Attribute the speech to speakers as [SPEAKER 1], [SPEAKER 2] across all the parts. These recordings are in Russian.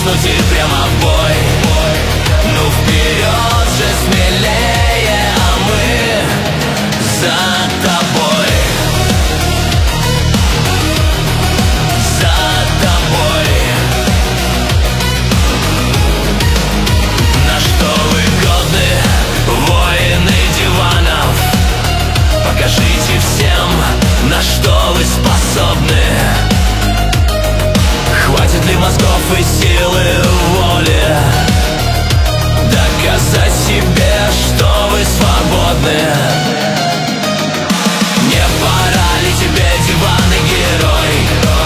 [SPEAKER 1] стиснуть и прямо в бой. Ну вперед же смелее, а мы за тобой. За тобой. На что вы годны, воины диванов? Покажите всем, на что вы способны. Хватит ли мозгов и силы воли доказать себе, что вы свободны? Не пора ли тебе, диванный герой,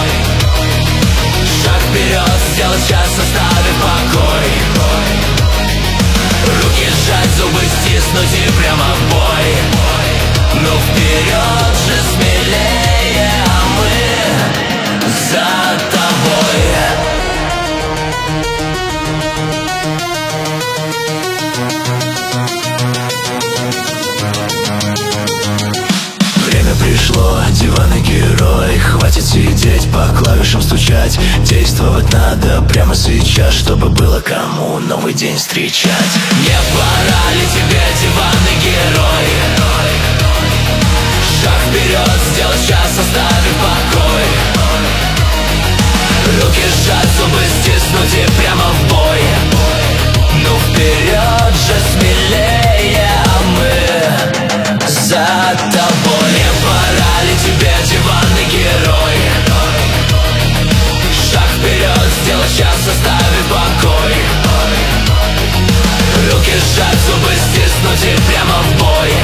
[SPEAKER 1] шаг вперед сделать, час оставив покой? Руки сжать, зубы стиснуть и прямо в бой. Ну вперед же смелее, а мы за тобой. Время пришло, диванный герой. Хватит сидеть, по клавишам стучать. Действовать надо прямо сейчас, чтобы было кому новый день встречать. Не пора ли тебе, диванный герой, шаг вперед сделать, час оставив покой? Руки сжать, зубы стиснуть и прямо в бой. Ну вперед же смелее, а мы за тобой. Не пора ли тебе, диванный герой, шаг вперед сделать, час оставив покой? Руки сжать, зубы стиснуть и прямо в бой.